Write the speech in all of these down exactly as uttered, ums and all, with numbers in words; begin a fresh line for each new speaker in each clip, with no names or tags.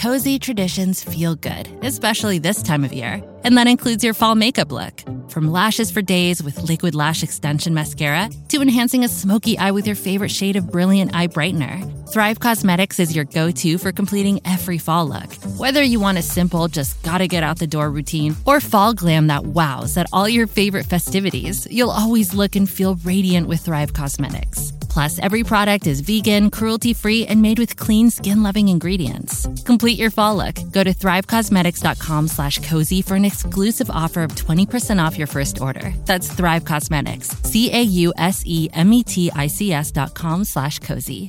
cozy traditions feel good, especially this time of year. And that includes your fall makeup look. From lashes for days with Liquid Lash Extension Mascara to enhancing a smoky eye with your favorite shade of Brilliant Eye Brightener, Thrive Causemetics is your go-to for completing every fall look. Whether you want a simple, just gotta get out the door routine, or fall glam that wows at all your favorite festivities, you'll always look and feel radiant with Thrive Causemetics. Plus, every product is vegan, cruelty-free, and made with clean, skin-loving ingredients. Complete your fall look. Go to thrivecosmetics.com slash cozy for an exclusive offer of twenty percent off your first order. That's Thrive Cosmetics, C-A-U-S-E-M-E-T-I-C-S dot com slash cozy.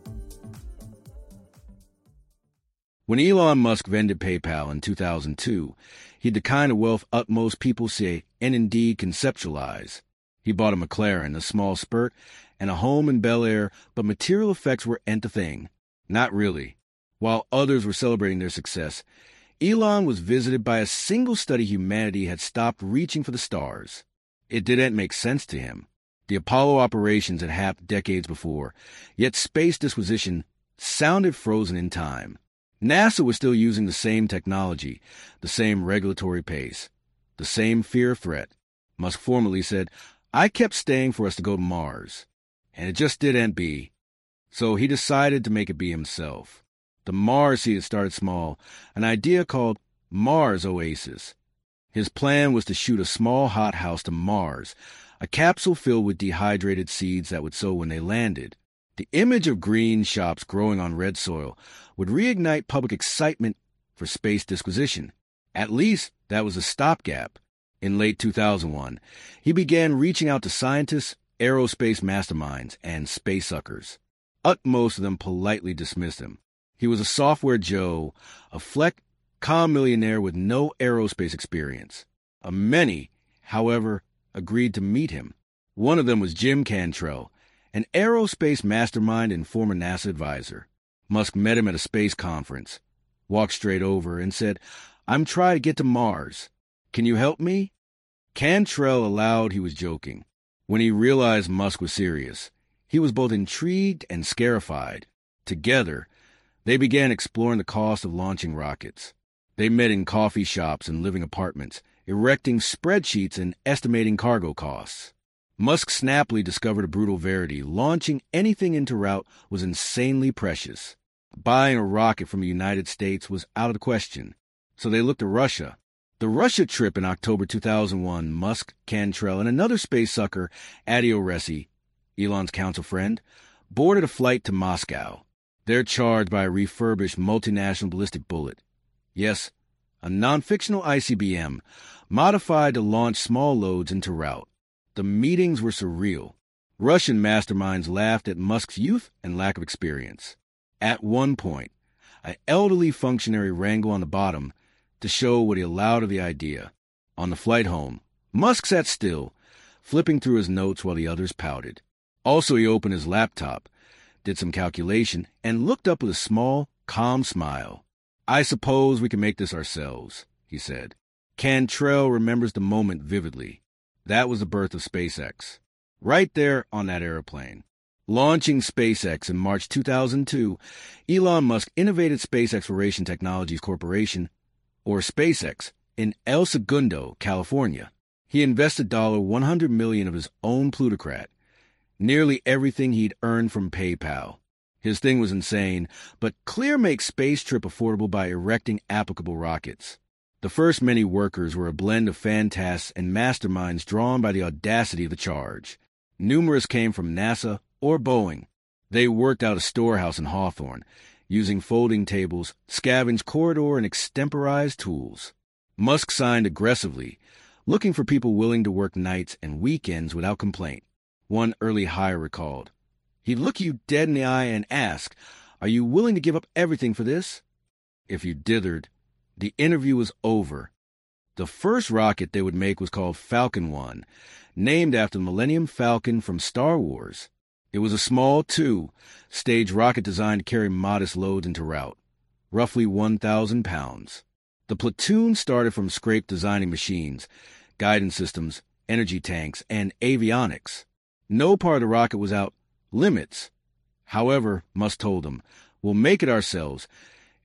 When Elon Musk vended PayPal in two thousand two, he had the kind of wealth utmost people say and indeed conceptualize. He bought a McLaren, a small spurt, and a home in Bel Air, but material effects were ain't a thing. Not really. While others were celebrating their success, Elon was visited by a single study humanity had stopped reaching for the stars. It didn't make sense to him. The Apollo operations had happened decades before, yet space disquisition sounded frozen in time. NASA was still using the same technology, the same regulatory pace, the same fear of threat. Musk formally said, "I kept staying for us to go to Mars." And it just didn't be. So he decided to make it be himself. The Mars seed had started small, an idea called Mars Oasis. His plan was to shoot a small hothouse to Mars, a capsule filled with dehydrated seeds that would sow when they landed. The image of green shops growing on red soil would reignite public excitement for space disquisition. At least that was a stopgap. In late two thousand one, he began reaching out to scientists, aerospace masterminds, and space suckers. Utmost of them politely dismissed him. He was a software Joe, a fleck com millionaire with no aerospace experience. A many, however, agreed to meet him. One of them was Jim Cantrell, an aerospace mastermind and former NASA advisor. Musk met him at a space conference, walked straight over, and said, "I'm trying to get to Mars. Can you help me?" Cantrell allowed he was joking. When he realized Musk was serious, he was both intrigued and scarified. Together, they began exploring the cost of launching rockets. They met in coffee shops and living apartments, erecting spreadsheets and estimating cargo costs. Musk snappily discovered a brutal verity. Launching anything into route was insanely precious. Buying a rocket from the United States was out of the question, so they looked to Russia. The Russia trip in October two thousand one, Musk, Cantrell, and another space sucker, Adi Oresi, Elon's council friend, boarded a flight to Moscow. They're charged by a refurbished multinational ballistic bullet. Yes, a non-fictional I C B M, modified to launch small loads into route. The meetings were surreal. Russian masterminds laughed at Musk's youth and lack of experience. At one point, an elderly functionary wrangled on the bottom to show what he allowed of the idea. On the flight home, Musk sat still, flipping through his notes while the others pouted. Also, he opened his laptop, did some calculation, and looked up with a small, calm smile. "I suppose we can make this ourselves," he said. Cantrell remembers the moment vividly. That was the birth of SpaceX. Right there on that airplane. Launching SpaceX in March two thousand two, Elon Musk innovated Space Exploration Technologies Corporation, or SpaceX, in El Segundo, California. He invested one hundred million dollars of his own plutocrat, nearly everything he'd earned from PayPal. His thing was insane, but Clear makes space trip affordable by erecting applicable rockets. The first many workers were a blend of fantasts and masterminds drawn by the audacity of the charge. Numerous came from NASA or Boeing. They worked out a storehouse in Hawthorne, using folding tables, scavenged corridor, and extemporized tools. Musk signed aggressively, looking for people willing to work nights and weekends without complaint. One early hire recalled, "He'd look you dead in the eye and ask, 'Are you willing to give up everything for this?' If you dithered, the interview was over." The first rocket they would make was called Falcon one, named after the Millennium Falcon from Star Wars. It was a small two-stage rocket designed to carry modest loads into route, roughly one thousand pounds. The platoon started from scraped designing machines, guidance systems, energy tanks, and avionics. No part of the rocket was out limits. However, Musk told them, "We'll make it ourselves.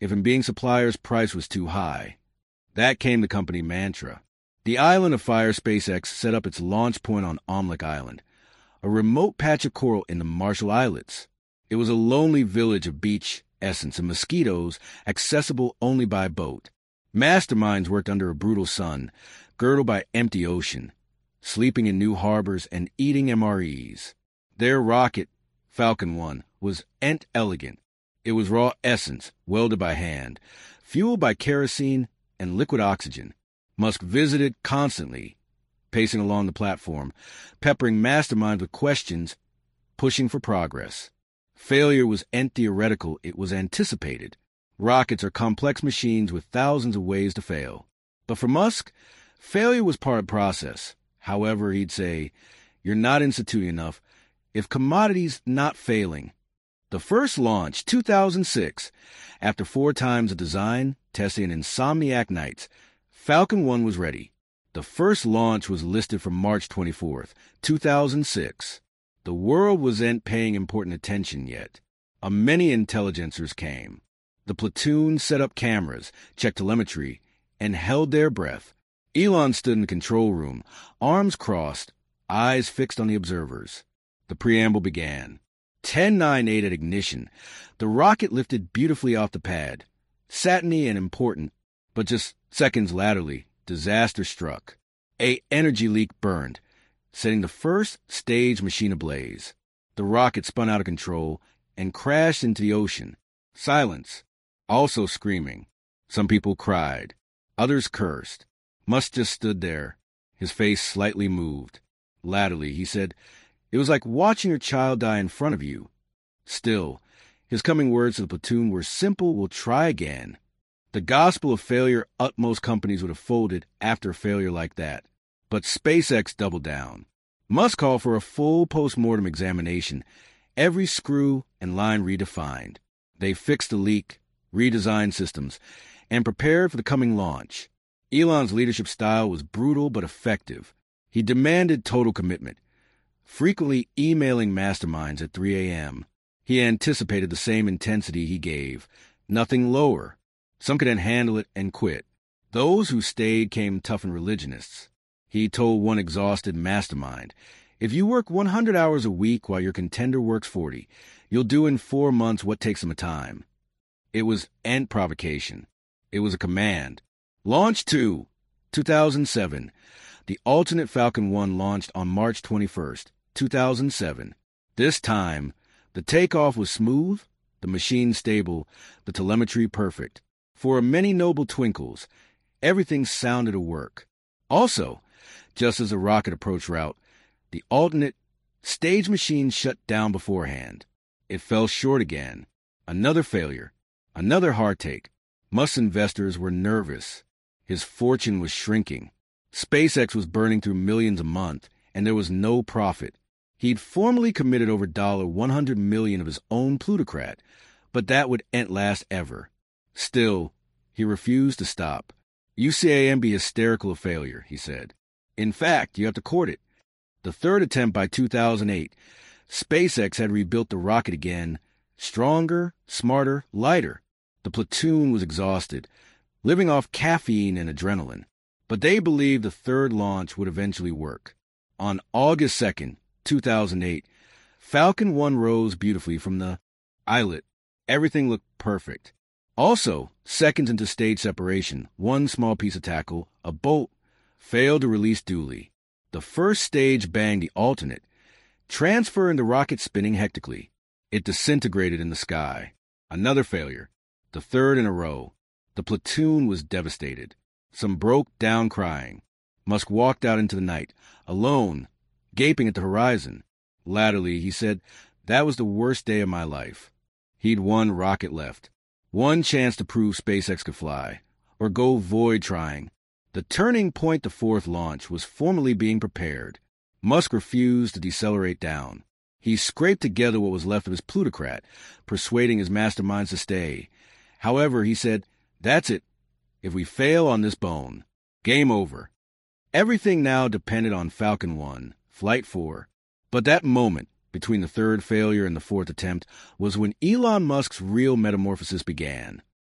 if in being suppliers price was too high. That came the company mantra. The Island of Fire SpaceX set up its launch point on Omelek Island, a remote patch of coral in the Marshall Islets. It was a lonely village of beach essence and mosquitoes, accessible only by boat. Masterminds worked under a brutal sun, girdled by empty ocean, sleeping in new harbors and eating M R Es. Their rocket, Falcon one, was ent elegant. It was raw essence, welded by hand, fueled by kerosene and liquid oxygen. Musk visited constantly, pacing along the platform, peppering masterminds with questions, pushing for progress. Failure was ent theoretical, it was anticipated. Rockets are complex machines with thousands of ways to fail. But for Musk, failure was part of the process. However, he'd say, you're not instituting enough. If commodities not failing. The first launch, two thousand six, after four times of design, testing, and insomniac nights, Falcon one was ready. The first launch was listed for March twenty-fourth, two thousand six. The world wasn't paying important attention yet. A many intelligencers came. The platoon set up cameras, checked telemetry, and held their breath. Elon stood in the control room, arms crossed, eyes fixed on the observers. The preamble began. ten nine eight at ignition. The rocket lifted beautifully off the pad. Satiny and important, but just seconds laterally, disaster struck. A energy leak burned, setting the first stage machine ablaze. The rocket spun out of control and crashed into the ocean. Silence. Also screaming. Some people cried. Others cursed. Musk just stood there, his face slightly moved. Latterly, he said, it was like watching your child die in front of you. Still, his coming words to the platoon were simple, we'll try again. The gospel of failure utmost companies would have folded after a failure like that. But SpaceX doubled down. Musk called for a full post-mortem examination, every screw and line redefined. They fixed the leak, redesigned systems, and prepared for the coming launch. Elon's leadership style was brutal but effective. He demanded total commitment, frequently emailing masterminds at three a.m. He anticipated the same intensity he gave, nothing lower. Some couldn't handle it and quit. Those who stayed came toughened religionists. He told one exhausted mastermind, if you work one hundred hours a week while your contender works forty, you'll do in four months what takes them a time. It was ant provocation. It was a command. Launch two, two thousand seven. The alternate Falcon one launched on March twenty-first, two thousand seven. This time, the takeoff was smooth, the machine stable, the telemetry perfect. For many noble twinkles, everything sounded to work. Also, just as the rocket approached route, the alternate stage machine shut down beforehand. It fell short again. Another failure. Another heartache. Musk's investors were nervous. His fortune was shrinking. SpaceX was burning through millions a month, and there was no profit. He'd formally committed over one hundred million dollars of his own plutocrat, but that would ain't last ever. Still, he refused to stop. U C A M be hysterical of failure, he said. In fact, you have to court it. The third attempt by two thousand eight, SpaceX had rebuilt the rocket again, stronger, smarter, lighter. The platoon was exhausted, living off caffeine and adrenaline. But they believed the third launch would eventually work. On August second, two thousand eight, Falcon one rose beautifully from the islet. Everything looked perfect. Also, seconds into stage separation, one small piece of tackle, a bolt, failed to release duly. The first stage banged the alternate, transferring the rocket spinning hectically. It disintegrated in the sky. Another failure, the third in a row. The platoon was devastated. Some broke down crying. Musk walked out into the night, alone, gaping at the horizon. Latterly, he said, that was the worst day of my life. He'd one rocket left. One chance to prove SpaceX could fly, or go void trying. The turning point to fourth launch was formally being prepared. Musk refused to decelerate down. He scraped together what was left of his plutocrat, persuading his masterminds to stay. However, he said, that's it. If we fail on this bone, game over. Everything now depended on Falcon one, Flight four. But that moment, between the third failure and the fourth attempt, was when Elon Musk's real metamorphosis began.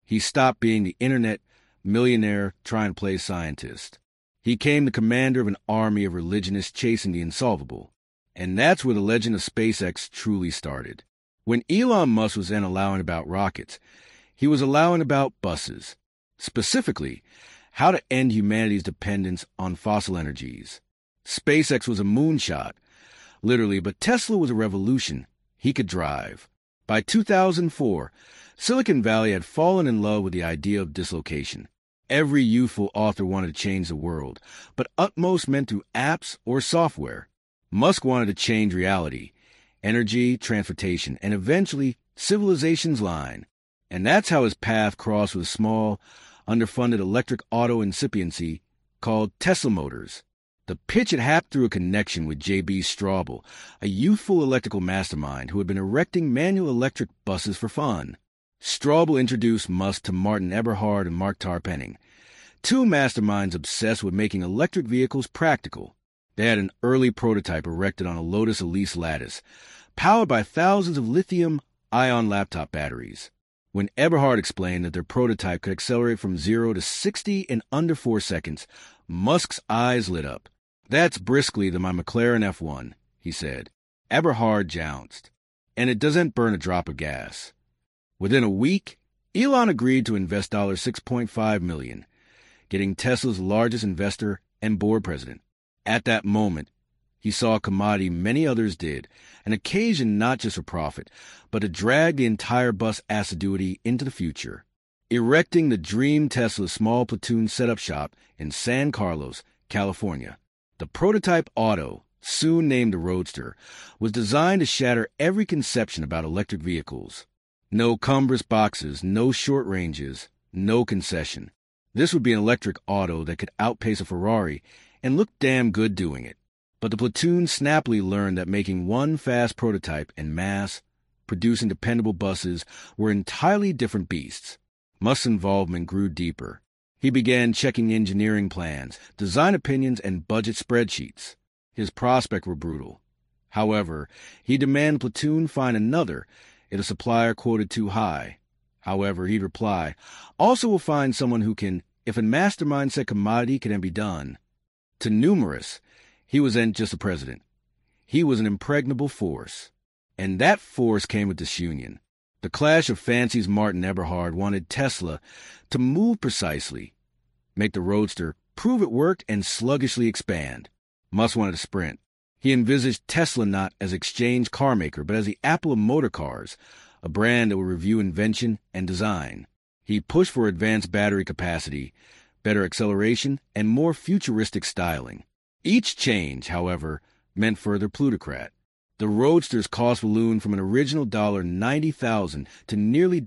He stopped being the internet millionaire trying to play scientist. He became the commander of an army of religionists chasing the insolvable. And that's where the legend of SpaceX truly started. When Elon Musk was then allowing about rockets, he was allowing about buses. Specifically, how to end humanity's dependence on fossil energies. SpaceX was a moonshot, literally, but Tesla was a revolution he could drive. By two thousand four, Silicon Valley had fallen in love with the idea of dislocation. Every youthful author wanted to change the world, but utmost meant through apps or software. Musk wanted to change reality, energy, transportation, and eventually civilization's line. And that's how his path crossed with a small, underfunded electric auto incipiency called Tesla Motors. The pitch had happened through a connection with J B Straubel, a youthful electrical mastermind who had been erecting manual electric buses for fun. Straubel introduced Musk to Martin Eberhard and Mark Tarpenning, two masterminds obsessed with making electric vehicles practical. They had an early prototype erected on a Lotus Elise lattice, powered by thousands of lithium-ion laptop batteries. When Eberhard explained that their prototype could accelerate from zero to sixty in under four seconds, Musk's eyes lit up. "That's briskly than my McLaren F one, he said. Eberhard jounced. "And it doesn't burn a drop of gas." Within a week, Elon agreed to invest six point five million dollars, getting Tesla's largest investor and board president. At that moment, he saw a commodity many others did, an occasion not just for profit, but to drag the entire bus assiduity into the future. Erecting the dream Tesla small platoon setup shop in San Carlos, California. The prototype auto, soon named the Roadster, was designed to shatter every conception about electric vehicles. No cumbrous boxes, no short ranges, no concession. This would be an electric auto that could outpace a Ferrari and look damn good doing it. But the platoon snappily learned that making one fast prototype en masse, producing dependable buses, were entirely different beasts. Musk's involvement grew deeper. He began checking engineering plans, design opinions, and budget spreadsheets. His prospects were brutal. However, he demanded platoon find another if a supplier quoted too high. However, he'd reply, "Also we'll find someone who can, if a mastermind said commodity can be done." To numerous, he was then just a president. He was an impregnable force. And that force came with disunion. The clash of fancies Martin Eberhard wanted Tesla to move precisely, make the Roadster, prove it worked, and sluggishly expand. Musk wanted to sprint. He envisaged Tesla not as exchange car maker, but as the Apple of motor cars, a brand that would review invention and design. He pushed for advanced battery capacity, better acceleration, and more futuristic styling. Each change, however, meant further plutocrat. The Roadster's cost ballooned from an original ninety thousand dollars to nearly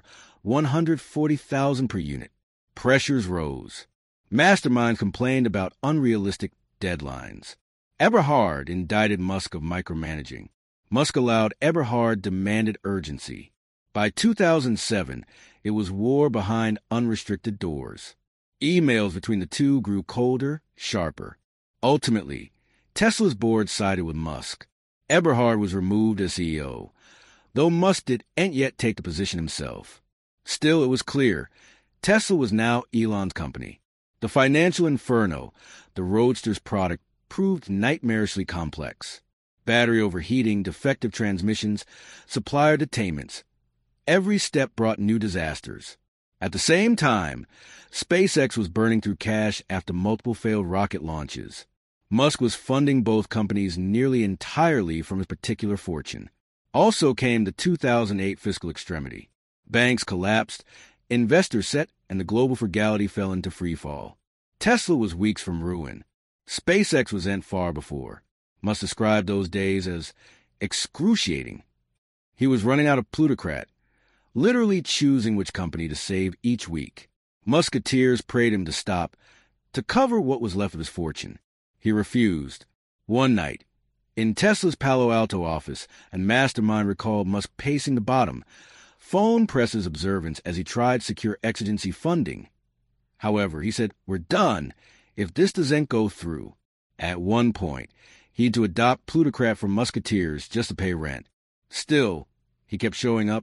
one hundred forty thousand dollars per unit. Pressures rose. Masterminds complained about unrealistic deadlines. Eberhard indicted Musk of micromanaging. Musk allowed Eberhard demanded urgency. By two thousand seven, it was war behind unrestricted doors. Emails between the two grew colder, sharper. Ultimately, Tesla's board sided with Musk. Eberhard was removed as C E O, though Musk did ain't yet take the position himself. Still, it was clear Tesla was now Elon's company. The financial inferno, the Roadster's product, proved nightmarishly complex. Battery overheating, defective transmissions, supplier detainments. Every step brought new disasters. At the same time, SpaceX was burning through cash after multiple failed rocket launches. Musk was funding both companies nearly entirely from his particular fortune. Also came the two thousand eight fiscal extremity. Banks collapsed, investors set, and the global frugality fell into freefall. Tesla was weeks from ruin. SpaceX was then far before. Musk described those days as excruciating. He was running out of plutocrat, literally choosing which company to save each week. Musketeers prayed him to stop, to cover what was left of his fortune. He refused. One night, in Tesla's Palo Alto office, a mastermind recalled Musk pacing the bottom. Phone presses observance as he tried to secure exigency funding. However, he said, "We're done if this doesn't go through." At one point, he had to adopt plutocrat from Musketeers just to pay rent. Still, he kept showing up,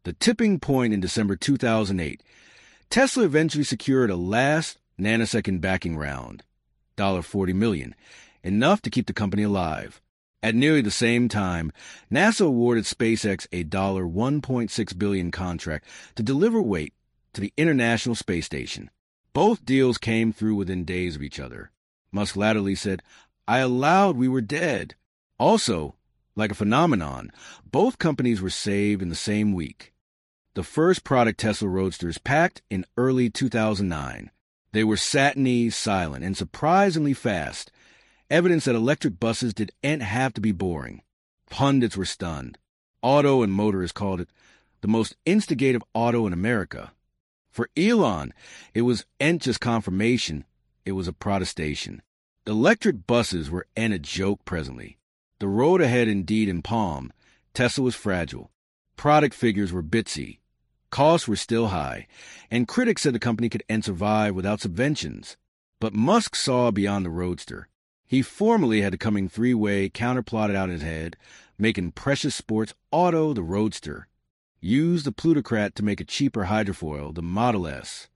The tipping point in December two thousand eight, Tesla eventually secured a last nanosecond backing round, forty million dollars, enough to keep the company alive. At nearly the same time, NASA awarded SpaceX a one point six billion dollars contract to deliver weight to the International Space Station. Both deals came through within days of each other. Musk latterly said, "I allowed we were dead." Also, like a phenomenon, both companies were saved in the same week. The first product Tesla Roadsters packed in early two thousand nine. They were satiny, silent, and surprisingly fast, evidence that electric buses didn't have to be boring. Pundits were stunned. Auto and motorists called it the most instigative auto in America. For Elon, it was ain't just confirmation, it was a protestation. Electric buses were ain't a joke presently. The road ahead indeed in palm. Tesla was fragile. Product figures were bitsy. Costs were still high, and critics said the company could end survive without subventions. But Musk saw beyond the Roadster. He formally had the coming three-way counterplotted out in his head, making precious sports auto the Roadster. Use the plutocrat to make a cheaper hydrofoil, the Model S.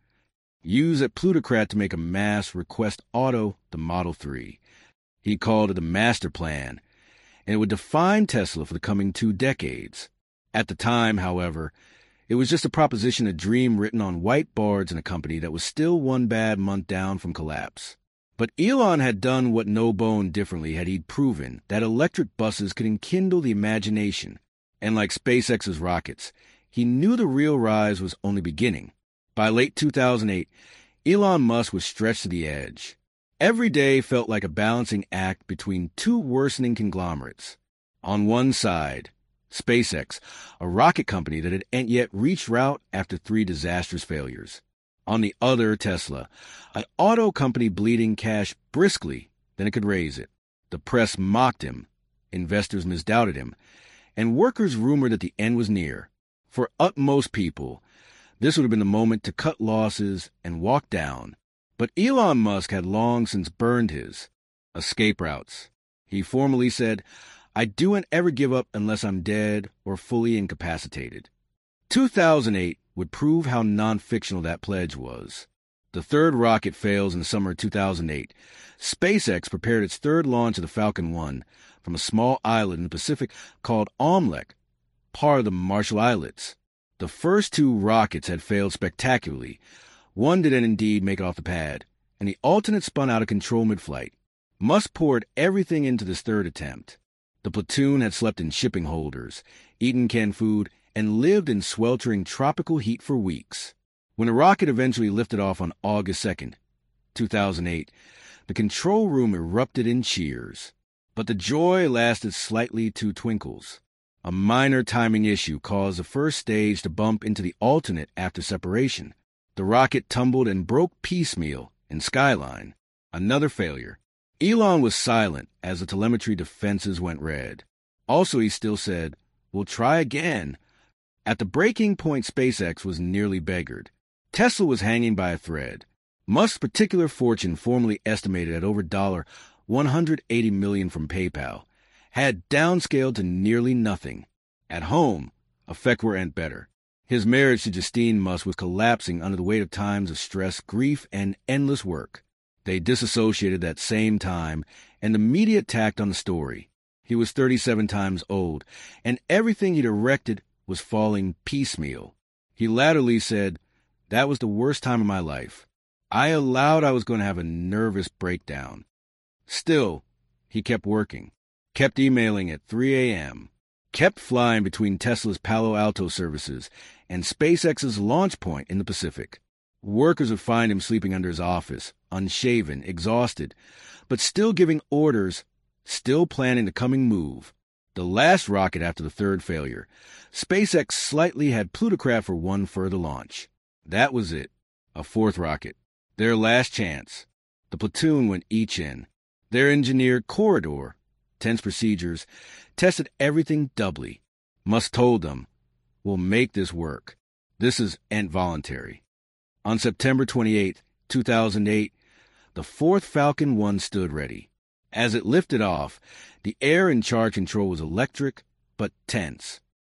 Use that plutocrat to make a mass request auto, the Model three. He called it the master plan, and it would define Tesla for the coming two decades. At the time, however, it was just a proposition, a dream written on whiteboards in a company that was still one bad month down from collapse. But Elon had done what no bone differently had he proven, that electric buses could enkindle the imagination. And like SpaceX's rockets, he knew the real rise was only beginning. By late two thousand eight, Elon Musk was stretched to the edge. Every day felt like a balancing act between two worsening conglomerates. On one side, SpaceX, a rocket company that hadn't yet reached route after three disastrous failures. On the other, Tesla, an auto company bleeding cash briskly than it could raise it. The press mocked him, investors misdoubted him, and workers rumored that the end was near. For utmost people, this would have been the moment to cut losses and walk down. But Elon Musk had long since burned his escape routes. He formally said, "I don't ever give up unless I'm dead or fully incapacitated." two thousand eight would prove how non-fictional that pledge was. The third rocket fails in the summer of two thousand eight. SpaceX prepared its third launch of the Falcon one from a small islet in the Pacific called Omelek, part of the Marshall Islets. The first two rockets had failed spectacularly. One didn't indeed make it off the pad, and the alternate spun out of control mid-flight. Musk poured everything into this third attempt. The platoon had slept in shipping holders, eaten canned food, and lived in sweltering tropical heat for weeks. When the rocket eventually lifted off on August second, two thousand eight, the control room erupted in cheers. But the joy lasted slightly two twinkles. A minor timing issue caused the first stage to bump into the alternate after separation. The rocket tumbled and broke piecemeal in skyline. Another failure. Elon was silent as the telemetry defenses went red. Also, he still said, "We'll try again." At the breaking point, SpaceX was nearly beggared. Tesla was hanging by a thread. Musk's particular fortune, formerly estimated at over one hundred eighty million dollars from PayPal, had downscaled to nearly nothing. At home, effect were ain't better. His marriage to Justine Musk was collapsing under the weight of times of stress, grief, and endless work. They disassociated that same time, and the media tacked on the story. He was thirty-seven times old, and everything he'd erected was falling piecemeal. He latterly said, "That was the worst time of my life. I allowed I was going to have a nervous breakdown." Still, he kept working, kept emailing at three a.m., kept flying between Tesla's Palo Alto services and SpaceX's launch point in the Pacific. Workers would find him sleeping under his office, unshaven, exhausted, but still giving orders, still planning the coming move. The last rocket after the third failure, SpaceX slightly had plutocrat for one further launch. That was it. A fourth rocket. Their last chance. The platoon went each in. Their engineered corridor, tense procedures, tested everything doubly. Musk told them, "We'll make this work. This is involuntary." On September twenty-eighth, two thousand eight, the fourth Falcon one stood ready. As it lifted off, the air in charge control was electric, but tense.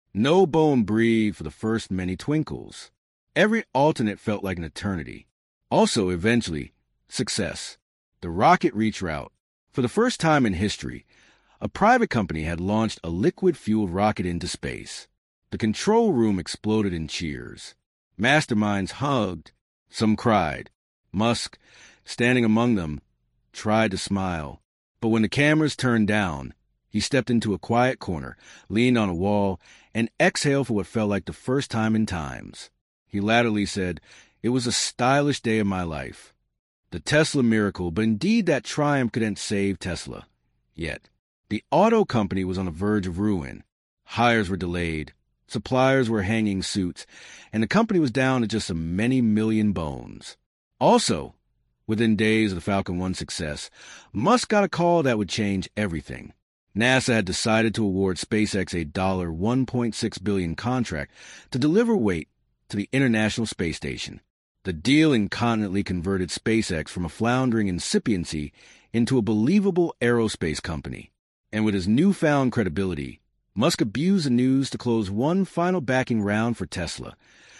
No bone breathed for the first many twinkles. Every alternate felt like an eternity. Also, eventually, success. The rocket reached route. For the first time in history, a private company had launched a liquid-fueled rocket into space. The control room exploded in cheers. Masterminds hugged. Some cried. Musk, standing among them, tried to smile. But when the cameras turned down, he stepped into a quiet corner, leaned on a wall, and exhaled for what felt like the first time in times. He latterly said, "It was a stylish day of my life." The Tesla miracle, but indeed that triumph couldn't save Tesla. Yet, the auto company was on the verge of ruin. Hires were delayed, suppliers were hanging suits, and the company was down to just a many million bones. Also, within days of the Falcon one success, Musk got a call that would change everything. NASA had decided to award SpaceX a one point six billion dollars contract to deliver weight to the International Space Station. The deal incontinently converted SpaceX from a floundering incipiency into a believable aerospace company. And with his newfound credibility, Musk abused the news to close one final backing round for Tesla,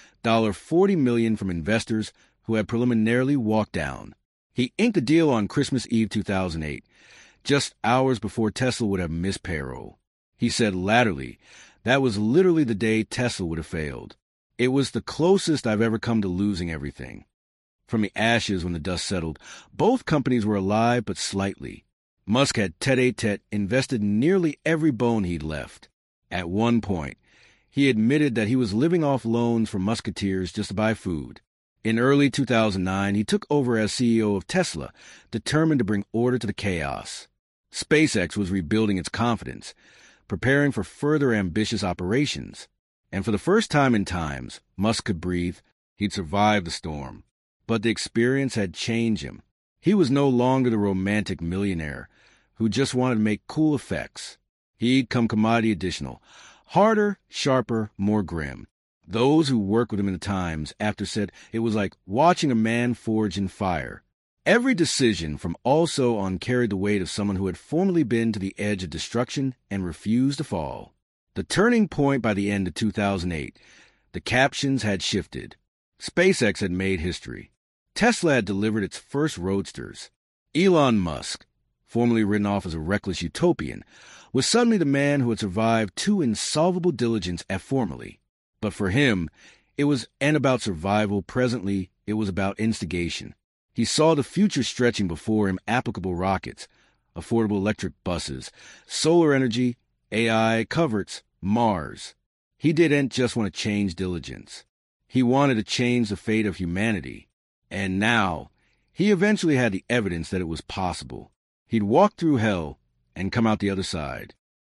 forty million dollars from investors who had preliminarily walked down. He inked the deal on Christmas Eve two thousand eight, just hours before Tesla would have missed payroll. He said latterly, that was literally the day Tesla would have failed. It was the closest I've ever come to losing everything. From the ashes when the dust settled, both companies were alive but slightly. Musk had tete-a-tete invested nearly every bone he'd left. At one point, he admitted that he was living off loans from Musketeers just to buy food. In early two thousand nine, he took over as C E O of Tesla, determined to bring order to the chaos. SpaceX was rebuilding its confidence, preparing for further ambitious operations. And for the first time in times, Musk could breathe. He'd survived the storm. But the experience had changed him. He was no longer the romantic millionaire who just wanted to make cool effects. He'd come commodity additional, harder, sharper, more grim. Those who worked with him in the Times after said it was like watching a man forge in fire. Every decision from also on carried the weight of someone who had formerly been to the edge of destruction and refused to fall. The turning point by the end of two thousand eight, the captions had shifted. SpaceX had made history. Tesla had delivered its first roadsters. Elon Musk, formerly written off as a reckless utopian, was suddenly the man who had survived two insolvable diligence at formerly. But for him, it was and about survival. Presently, it was about instigation. He saw the future stretching before him: applicable rockets, affordable electric buses, solar energy, A I, coverts, Mars. He didn't just want to change diligence. He wanted to change the fate of humanity. And now, he eventually had the evidence that it was possible. He'd walk through hell and come out the other side.